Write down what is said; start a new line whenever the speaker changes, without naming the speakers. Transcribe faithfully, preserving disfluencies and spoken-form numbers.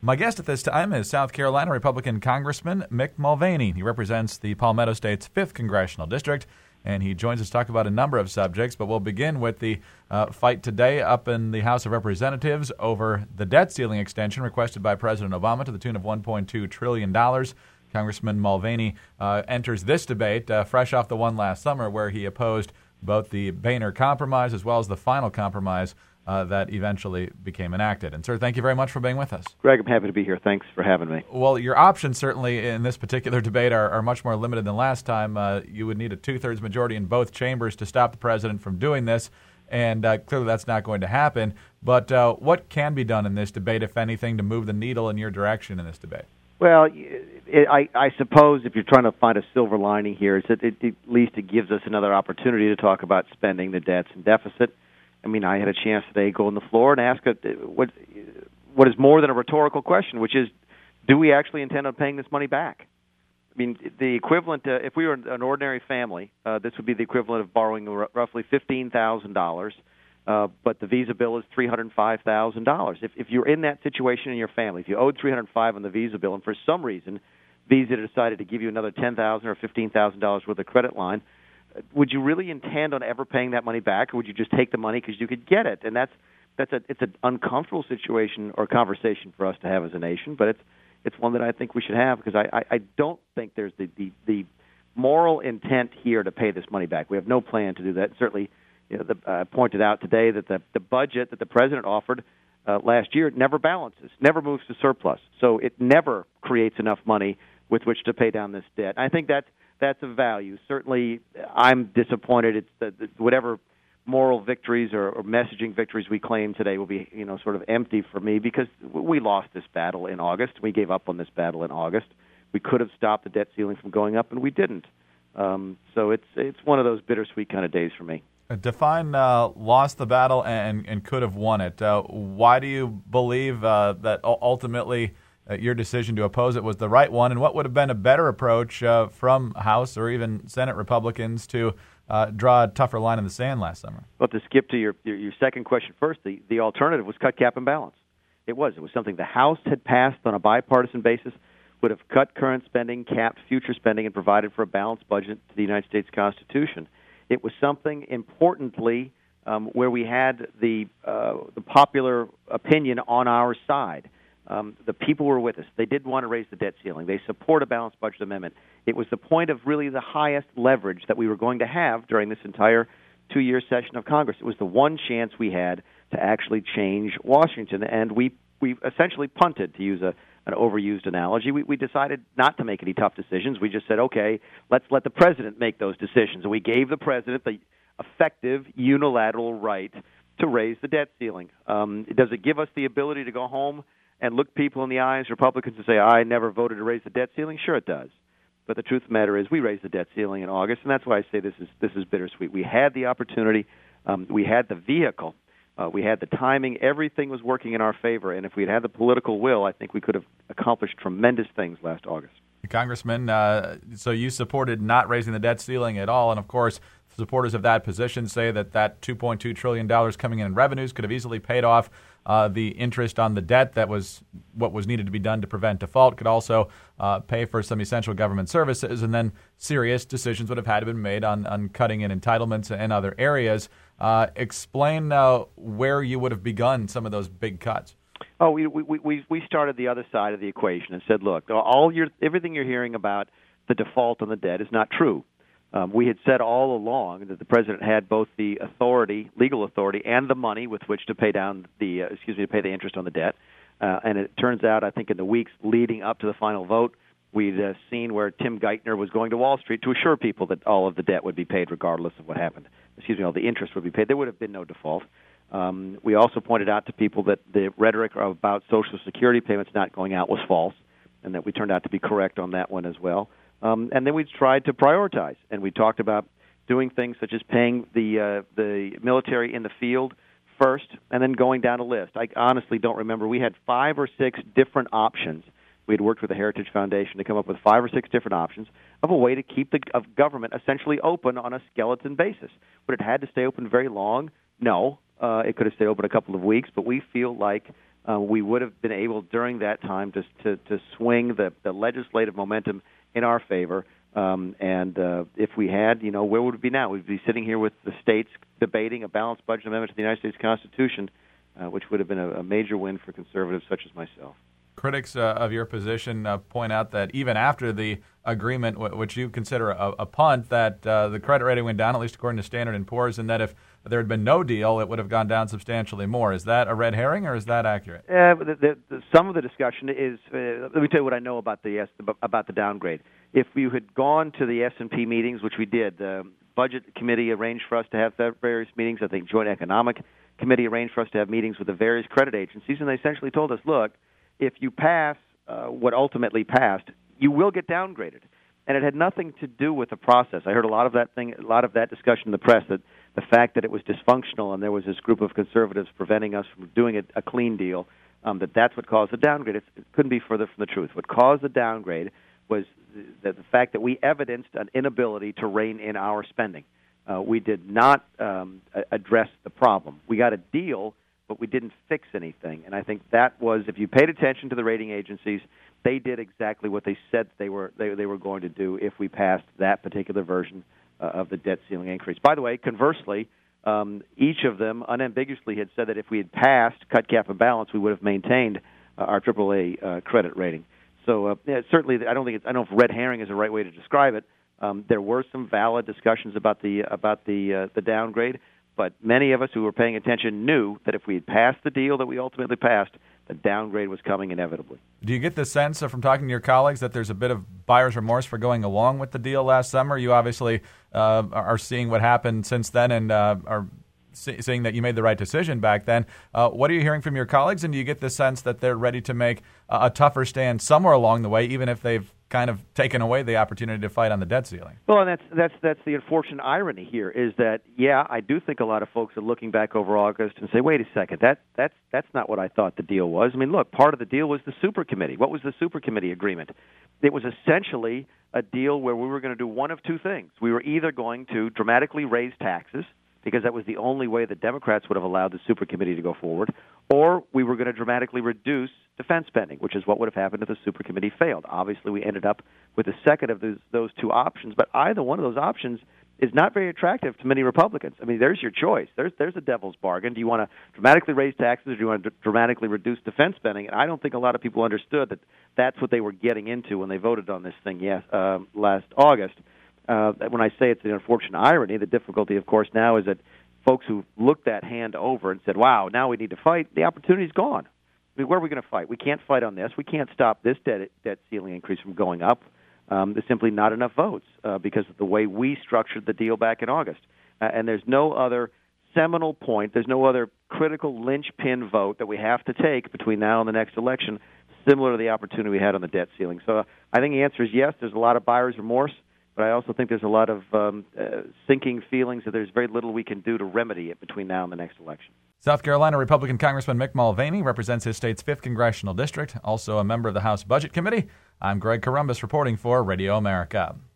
My guest at this time is South Carolina Republican Congressman Mick Mulvaney. He represents the Palmetto State's fifth Congressional District, and he joins us to talk about a number of subjects, but we'll begin with the uh, fight today up in the House of Representatives over the debt ceiling extension requested by President Obama to the tune of one point two trillion dollars. Congressman Mulvaney uh, enters this debate uh, fresh off the one last summer where he opposed both the Boehner Compromise as well as the final compromise uh, that eventually became enacted. And, sir, thank you very much for being with us.
Greg, I'm happy to be here. Thanks for having me.
Well, your options certainly in this particular debate are, are much more limited than last time. Uh, you would need a two-thirds majority in both chambers to stop the president from doing this, and uh, clearly that's not going to happen. But uh, what can be done in this debate, if anything, to move the needle in your direction in this debate?
Well, it, I, I suppose if you're trying to find a silver lining here, is that it, at least it gives us another opportunity to talk about spending, the debts, and deficit. I mean, I had a chance today to go on the floor and ask a, what what is more than a rhetorical question, which is, do we actually intend on paying this money back? I mean, the equivalent, uh, if we were an ordinary family, uh, this would be the equivalent of borrowing r- roughly fifteen thousand dollars, uh, but the Visa bill is three hundred five thousand dollars. If, if you're in that situation in your family, if you owed three hundred five dollars on the Visa bill, and for some reason Visa decided to give you another ten thousand dollars or fifteen thousand dollars worth of credit line, would you really intend on ever paying that money back, or would you just take the money because you could get it? And that's that's a it's an uncomfortable situation or conversation for us to have as a nation, but it's it's one that I think we should have because I, I, I don't think there's the, the, the moral intent here to pay this money back. We have no plan to do that. Certainly, you know, the, I pointed out today that the, the budget that the president offered uh, last year never balances, never moves to surplus. So it never creates enough money with which to pay down this debt. I think that's That's a value. Certainly, I'm disappointed. It's the, the, whatever moral victories or, or messaging victories we claim today will be, you know, sort of empty for me because we lost this battle in August. We gave up on this battle in August. We could have stopped the debt ceiling from going up, and we didn't. Um, so it's it's one of those bittersweet kind of days for me.
Define uh, lost the battle and, and could have won it. Uh, why do you believe uh, that ultimately Uh, your decision to oppose it was the right one, and what would have been a better approach uh, from House or even Senate Republicans to uh, draw a tougher line in the sand last summer?
Well, to skip to your, your, your second question first, the, the alternative was cut, cap, and balance. It was. It was something the House had passed on a bipartisan basis, would have cut current spending, capped future spending, and provided for a balanced budget to the United States Constitution. It was something, importantly, um, where we had the uh, the popular opinion on our side. Um, the people were with us. They did want to raise the debt ceiling. They support a balanced budget amendment. It was the point of really the highest leverage that we were going to have during this entire two-year session of Congress. It was the one chance we had to actually change Washington, and we, we essentially punted, to use a, an overused analogy. We, we decided not to make any tough decisions. We just said, okay, let's let the president make those decisions. And we gave the president the effective unilateral right to raise the debt ceiling. Um, does it give us the ability to go home and look people in the eyes, Republicans, and say, I never voted to raise the debt ceiling? Sure it does. But the truth of the matter is we raised the debt ceiling in August, and that's why I say this is this is bittersweet. We had the opportunity. Um, we had the vehicle. Uh, we had the timing. Everything was working in our favor, and if we'd had the political will, I think we could have accomplished tremendous things last August.
Congressman, uh, so you supported not raising the debt ceiling at all, and of course, supporters of that position say that that two point two trillion dollars coming in in revenues could have easily paid off uh, the interest on the debt that was what was needed to be done to prevent default, could also uh, pay for some essential government services, and then serious decisions would have had to be made on, on cutting in entitlements and other areas. Uh, explain uh, where you would have begun some of those big cuts.
Oh, we we we started the other side of the equation and said, look, all your everything you're hearing about the default on the debt is not true. Um, we had said all along that the president had both the authority, legal authority, and the money with which to pay down the, uh, excuse me, to pay the interest on the debt. Uh, and it turns out, I think, in the weeks leading up to the final vote, we'd uh, seen where Tim Geithner was going to Wall Street to assure people that all of the debt would be paid regardless of what happened. Excuse me, all the interest would be paid. There would have been no default. Um, we also pointed out to people that the rhetoric about Social Security payments not going out was false, and that we turned out to be correct on that one as well. Um, and then we tried to prioritize, and we talked about doing things such as paying the uh, the military in the field first, and then going down a list. I honestly don't remember. We had five or six different options. We had worked with the Heritage Foundation to come up with five or six different options of a way to keep the of government essentially open on a skeleton basis. Would it had to stay open very long? No. Uh, it could have stayed open a couple of weeks, but we feel like uh, we would have been able during that time to to, to swing the, the legislative momentum in our favor. Um, and uh, if we had, you know, where would we be now? We'd be sitting here with the states debating a balanced budget amendment to the United States Constitution, uh, which would have been a, a major win for conservatives such as myself.
Critics uh, of your position uh, point out that even after the agreement, w- which you consider a, a punt, that uh, the credit rating went down, at least according to Standard and Poor's, and that if there had been no deal, it would have gone down substantially more. Is that a red herring, or is that accurate?
Uh, the, the, the, some of the discussion is, uh, let me tell you what I know about the about the downgrade. If you had gone to the S and P meetings, which we did, the Budget Committee arranged for us to have various meetings. I think Joint Economic Committee arranged for us to have meetings with the various credit agencies, and they essentially told us, look, if you pass uh, what ultimately passed, you will get downgraded. And it had nothing to do with the process. I heard a lot of that thing, a lot of that discussion in the press, that the fact that it was dysfunctional and there was this group of conservatives preventing us from doing a, a clean deal, um, that that's what caused the downgrade. It's, it couldn't be further from the truth. What caused the downgrade was the, the fact that we evidenced an inability to rein in our spending. Uh, we did not um, address the problem. We got a deal, but we didn't fix anything. And I think that was, if you paid attention to the rating agencies, they did exactly what they said they were they, they were going to do if we passed that particular version uh, of the debt ceiling increase. By the way, conversely, um, each of them unambiguously had said that if we had passed cut, cap, and balance, we would have maintained uh, our triple A uh, credit rating. So uh, yeah, certainly, I don't think it's, I don't know if red herring is the right way to describe it. Um, there were some valid discussions about the about the uh, the downgrade, but many of us who were paying attention knew that if we had passed the deal that we ultimately passed, the downgrade was coming inevitably.
Do you get the sense uh, from talking to your colleagues that there's a bit of buyer's remorse for going along with the deal last summer? You obviously uh, are seeing what happened since then and uh, are see- seeing that you made the right decision back then. Uh, what are you hearing from your colleagues, and do you get the sense that they're ready to make uh, a tougher stand somewhere along the way, even if they've kind of taken away the opportunity to fight on the debt ceiling?
Well, and that's that's that's the unfortunate irony here is that, yeah, I do think a lot of folks are looking back over August and say, wait a second, that that's that's not what I thought the deal was. I mean, look, part of the deal was the super committee. What was the super committee agreement? It was essentially a deal where we were going to do one of two things. We were either going to dramatically raise taxes, because that was the only way the Democrats would have allowed the super committee to go forward, or we were going to dramatically reduce defense spending, which is what would have happened if the super committee failed. Obviously, we ended up with the second of those, those two options, but either one of those options is not very attractive to many Republicans. I mean, there's your choice. There's there's a devil's bargain. Do you want to dramatically raise taxes, or do you want to d- dramatically reduce defense spending? And I don't think a lot of people understood that that's what they were getting into when they voted on this thing yes, uh, last August. Uh, when I say it's an unfortunate irony, the difficulty, of course, now is that folks who looked that hand over and said, wow, now we need to fight, the opportunity's gone. I mean, where are we going to fight? We can't fight on this. We can't stop this debt, debt ceiling increase from going up. Um, there's simply not enough votes uh, because of the way we structured the deal back in August. Uh, and there's no other seminal point, there's no other critical linchpin vote that we have to take between now and the next election, similar to the opportunity we had on the debt ceiling. So uh, I think the answer is yes, there's a lot of buyer's remorse. But I also think there's a lot of um, uh, sinking feelings that there's very little we can do to remedy it between now and the next election.
South Carolina Republican Congressman Mick Mulvaney represents his state's fifth Congressional District, also a member of the House Budget Committee. I'm Greg Columbus reporting for Radio America.